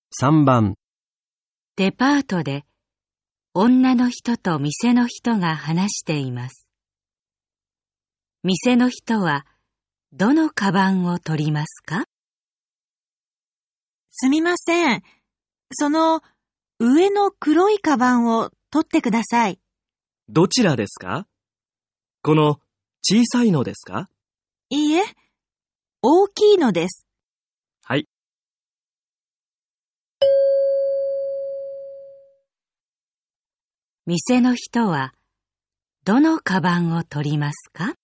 3番、 デパートで女の人と店の人が話しています。店の人はどのカバンを取りますか？ すみません。その上の黒いカバンを取ってください。 どちらですか？この小さいのですか？ いいえ、大きいのです。 はい。 店の人はどのカバンを取りますか？